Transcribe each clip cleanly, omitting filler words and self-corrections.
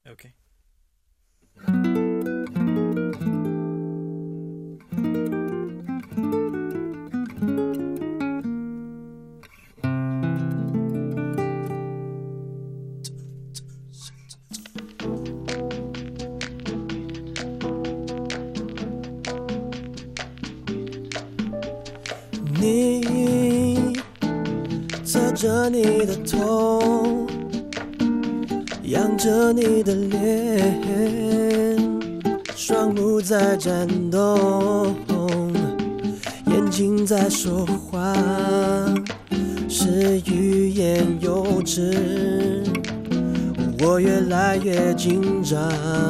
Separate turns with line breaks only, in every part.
OK。
你侧着你的头，仰着你的脸，双目在颤动，眼睛在说话，是语言幼稚，我越来越紧张。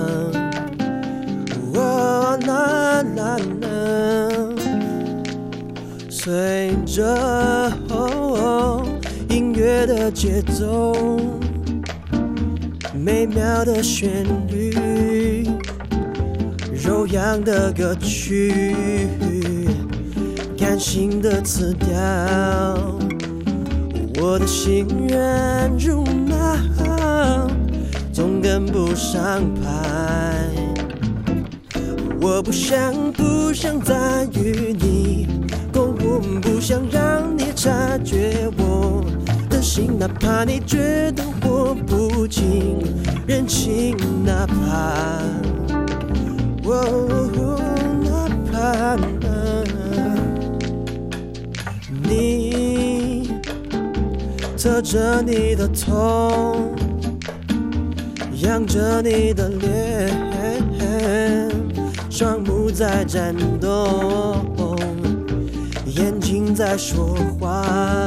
啦啦啦，随着音乐的节奏，美妙的旋律，悠扬的歌曲，感性的词调，我的心乱如麻，总跟不上拍。我不想再与你共舞，不想让你察觉我的心，哪怕你觉得我不近人情，哪怕你侧着你的头，仰着你的脸，双目在颤动，眼睛在说话，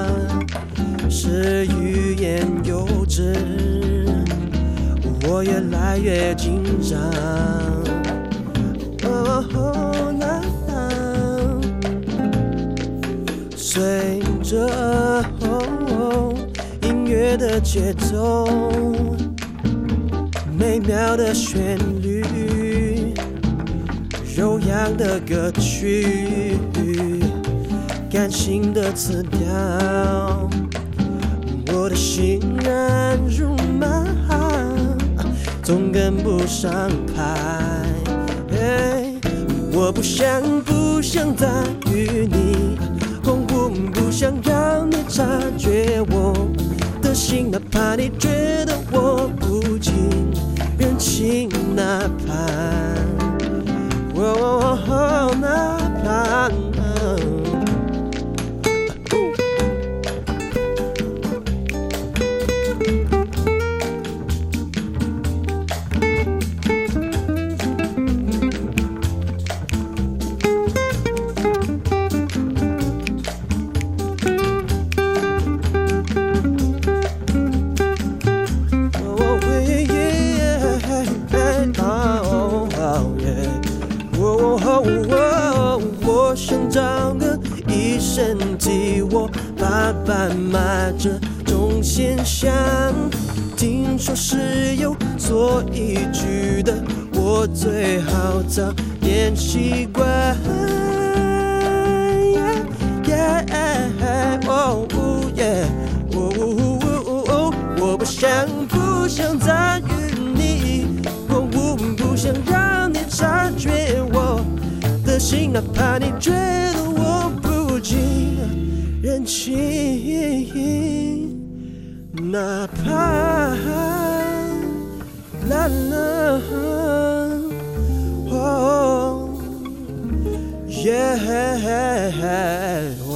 是语言幼稚，我越来越紧张。随着音乐的节奏，美妙的旋律，悠扬的歌曲，感性的词调，我的心乱如麻，总跟不上拍。我不想再与你共舞，不想让你察觉我的心，哪怕你觉得我不近人情，哪怕哪怕我想找个医生替我把斑马这种现象，听说是有所依据的，我最好早点习惯。我不想再与你共舞，不想让你察觉我的心，哪怕你觉得我不近人情，哪怕啦啦哦耶。